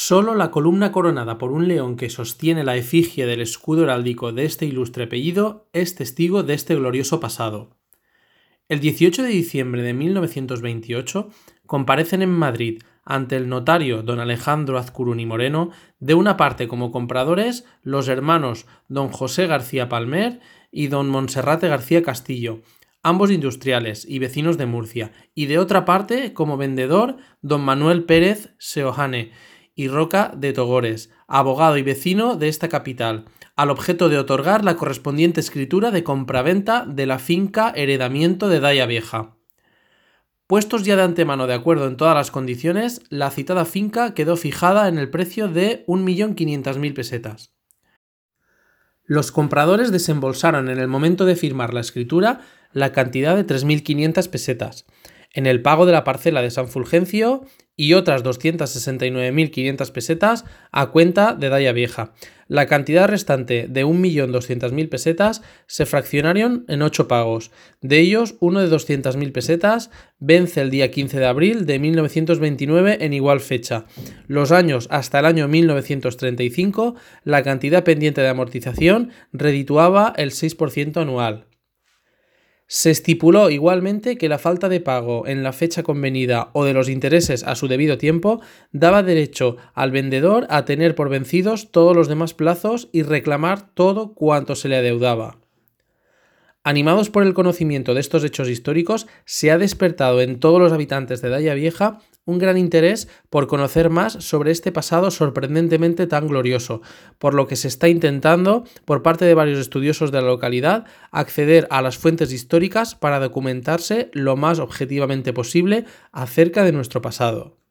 Solo la columna coronada por un león que sostiene la efigie del escudo heráldico de este ilustre apellido es testigo de este glorioso pasado. El 18 de diciembre de 1928 comparecen en Madrid ante el notario don Alejandro Azcuruni Moreno, de una parte como compradores los hermanos don José García Palmer y don Monserrate García Castillo, ambos industriales y vecinos de Murcia, y de otra parte como vendedor don Manuel Pérez Seoane y Roca de Togores, abogado y vecino de esta capital, al objeto de otorgar la correspondiente escritura de compraventa de la finca Heredamiento de Daya Vieja. Puestos ya de antemano de acuerdo en todas las condiciones, la citada finca quedó fijada en el precio de 1.500.000 pesetas. Los compradores desembolsaron en el momento de firmar la escritura la cantidad de 3.500 pesetas, en el pago de la parcela de San Fulgencio y otras 269.500 pesetas a cuenta de Daya Vieja. La cantidad restante de 1.200.000 pesetas se fraccionaron en 8 pagos. De ellos, uno de 200.000 pesetas vence el día 15 de abril de 1929 en igual fecha. Los años hasta el año 1935, la cantidad pendiente de amortización redituaba el 6% anual. Se estipuló igualmente que la falta de pago en la fecha convenida o de los intereses a su debido tiempo daba derecho al vendedor a tener por vencidos todos los demás plazos y reclamar todo cuanto se le adeudaba. Animados por el conocimiento de estos hechos históricos, se ha despertado en todos los habitantes de Daya Vieja un gran interés por conocer más sobre este pasado sorprendentemente tan glorioso, por lo que se está intentando, por parte de varios estudiosos de la localidad, acceder a las fuentes históricas para documentarse lo más objetivamente posible acerca de nuestro pasado.